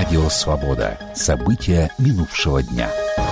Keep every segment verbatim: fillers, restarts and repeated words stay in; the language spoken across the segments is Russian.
Радио «Свобода». События минувшего дня.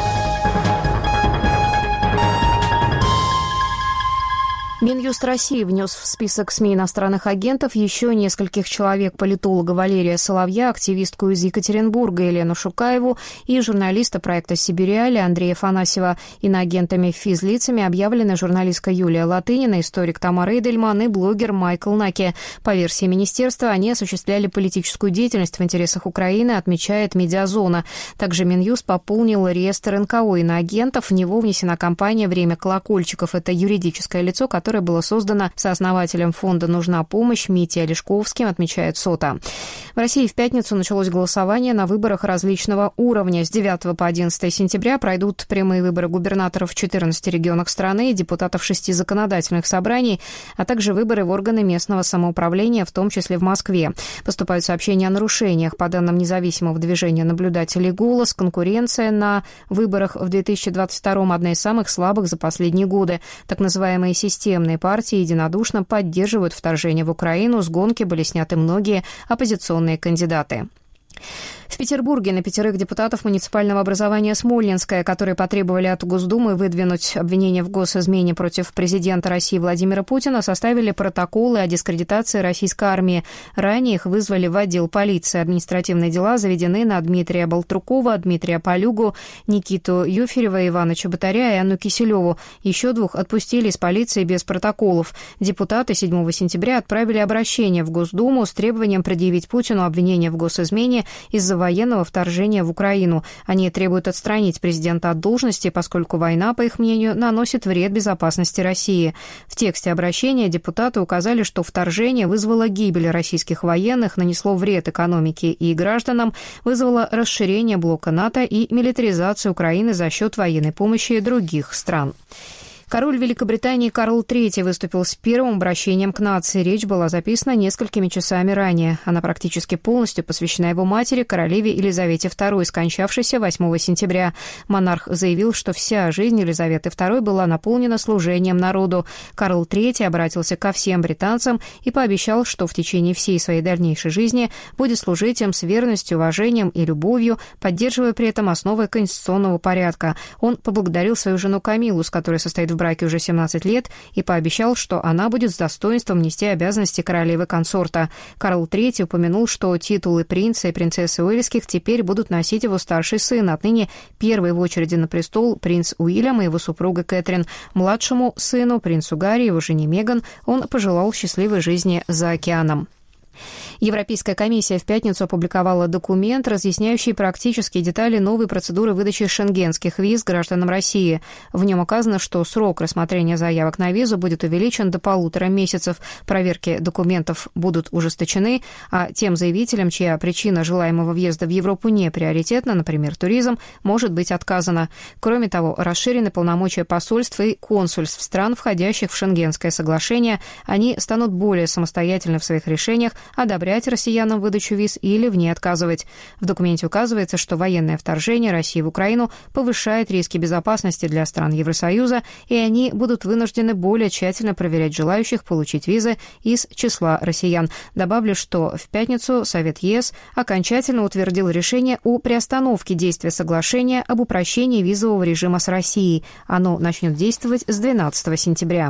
Минюст России внес в список СМИ иностранных агентов еще нескольких человек: политолога Валерия Соловья, активистку из Екатеринбурга Елену Шукаеву и журналиста проекта «Сибириали» Андрея Афанасьева. Иноагентами физлицами объявлены журналистка Юлия Латынина, историк Тамара Эдельман и блогер Майкл Наки. По версии министерства, они осуществляли политическую деятельность в интересах Украины, отмечает «Медиазона». Также Минюст пополнил реестр эн ка о иноагентов. В него внесена компания «Время колокольчиков». Это юридическое лицо, которое было создано сооснователем фонда «Нужна помощь» Митей Олешковским, отмечает СОТА. В России в пятницу началось голосование на выборах различного уровня. С девятого по одиннадцатое сентября пройдут прямые выборы губернаторов в четырнадцати регионах страны, депутатов шести законодательных собраний, а также выборы в органы местного самоуправления, в том числе в Москве. Поступают сообщения о нарушениях. По данным независимого движения наблюдателей «Голос», конкуренция на выборах в две тысячи двадцать втором одна из самых слабых за последние годы. Так называемые системные партии единодушно поддерживают вторжение в Украину. С гонки были сняты многие оппозиционные кандидаты. В Петербурге на пятерых депутатов муниципального образования Смольнинское, которые потребовали от Госдумы выдвинуть обвинение в госизмене против президента России Владимира Путина, составили протоколы о дискредитации российской армии. Ранее их вызвали в отдел полиции. Административные дела заведены на Дмитрия Болтрукова, Дмитрия Полюгу, Никиту Юферева, Ивана Чеботаря и Анну Киселеву. Еще двух отпустили из полиции без протоколов. Депутаты седьмого сентября отправили обращение в Госдуму с требованием предъявить Путину обвинение в госизмене из-за военного вторжения в Украину. Они требуют отстранить президента от должности, поскольку война, по их мнению, наносит вред безопасности России. В тексте обращения депутаты указали, что вторжение вызвало гибель российских военных, нанесло вред экономике и гражданам, вызвало расширение блока НАТО и милитаризацию Украины за счет военной помощи других стран. Король Великобритании Карл Третий выступил с первым обращением к нации. Речь была записана несколькими часами ранее. Она практически полностью посвящена его матери, королеве Елизавете Второй, скончавшейся восьмого сентября. Монарх заявил, что вся жизнь Елизаветы Второй была наполнена служением народу. Карл Третий обратился ко всем британцам и пообещал, что в течение всей своей дальнейшей жизни будет служить им с верностью, уважением и любовью, поддерживая при этом основы конституционного порядка. Он поблагодарил свою жену Камилу, с которой состоит в браке уже семнадцать лет, и пообещал, что она будет с достоинством нести обязанности королевы-консорта. Карл Третий упомянул, что титулы принца и принцессы Уэльских теперь будут носить его старший сын, отныне первый в очереди на престол принц Уильям и его супруга Кэтрин. Младшему сыну, принцу Гарри, и его жене Меган, он пожелал счастливой жизни за океаном. Европейская комиссия в пятницу опубликовала документ, разъясняющий практические детали новой процедуры выдачи шенгенских виз гражданам России. В нем указано, что срок рассмотрения заявок на визу будет увеличен до полутора месяцев. Проверки документов будут ужесточены, а тем заявителям, чья причина желаемого въезда в Европу не приоритетна, например, туризм, может быть отказано. Кроме того, расширены полномочия посольств и консульств стран, входящих в Шенгенское соглашение. Они станут более самостоятельны в своих решениях, одобрять россиянам выдачу виз или в ней отказывать. В документе указывается, что военное вторжение России в Украину повышает риски безопасности для стран Евросоюза, и они будут вынуждены более тщательно проверять желающих получить визы из числа россиян. Добавлю, что в пятницу Совет ЕС окончательно утвердил решение о приостановке действия соглашения об упрощении визового режима с Россией. Оно начнет действовать с двенадцатого сентября.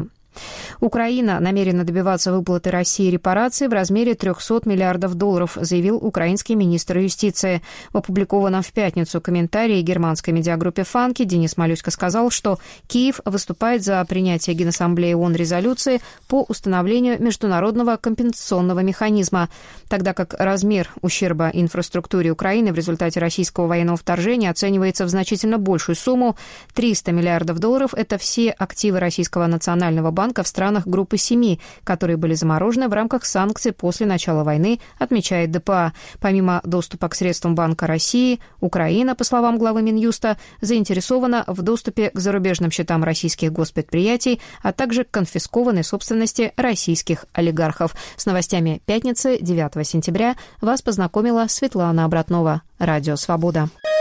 Украина намерена добиваться выплаты России репараций в размере триста миллиардов долларов, заявил украинский министр юстиции. В опубликованном в пятницу комментарии германской медиагруппе «Фанки» Денис Малюська сказал, что Киев выступает за принятие Генассамблеи ООН резолюции по установлению международного компенсационного механизма, тогда как размер ущерба инфраструктуре Украины в результате российского военного вторжения оценивается в значительно большую сумму. триста миллиардов долларов – это все активы Российского национального банка в странах группы семи, которые были заморожены в рамках санкций после начала войны, отмечает дэ пэ а. Помимо доступа к средствам Банка России, Украина, по словам главы Минюста, заинтересована в доступе к зарубежным счетам российских госпредприятий, а также к конфискованной собственности российских олигархов. С новостями пятницы, девятого сентября, вас познакомила Светлана Обратнова. Радио «Свобода».